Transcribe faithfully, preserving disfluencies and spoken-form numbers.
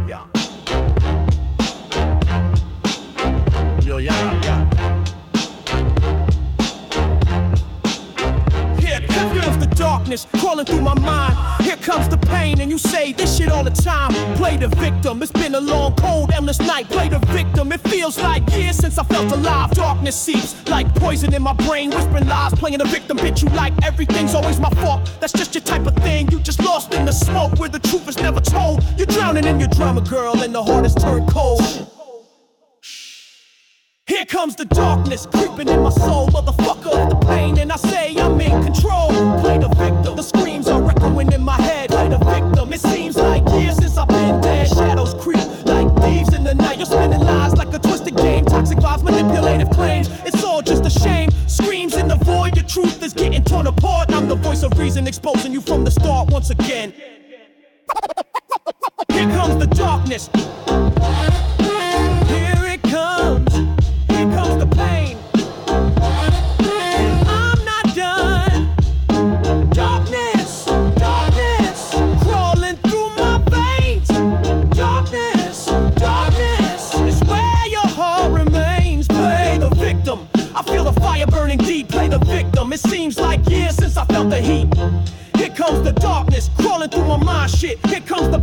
yeah. Yo, yeah, yeah. Here comes the darkness crawling through my mind. Here comes the pain, and you say this shit all the time. Play the victim. It's been a long, cold, endless night. Play the victim. It feels like years since I felt alive. Darkness seeps like poison in my brain, whispering lies. Playing the victim, bitch. You like everything's always my fault. That's just your type of thing. You just lost in the smoke where the truth is never told. You're drowning in your drama, girl, and the heart has turned cold. Here comes the darkness creeping in my soul, motherfucker, the pain, and I say I'm in control. Play the victim, the screams are echoing in my head. Play the victim, it seems like years since I've been dead. Shadows creep like thieves in the night. You're spinning lies like a twisted game. Toxic vibes, manipulative claims. It's all just a shame. Screams in the void, your truth is getting torn apart. I'm the voice of reason, exposing you from the start once again. Here comes the darkness. Here it comes. Here comes the pain. And I'm not done. Darkness, darkness, crawling through my veins. Darkness, darkness, is where your heart remains. Play the victim. I feel the fire burning deep. Play the victim. It seems like years since I felt the heat. Here comes the darkness, crawling through my mind shit. Here comes the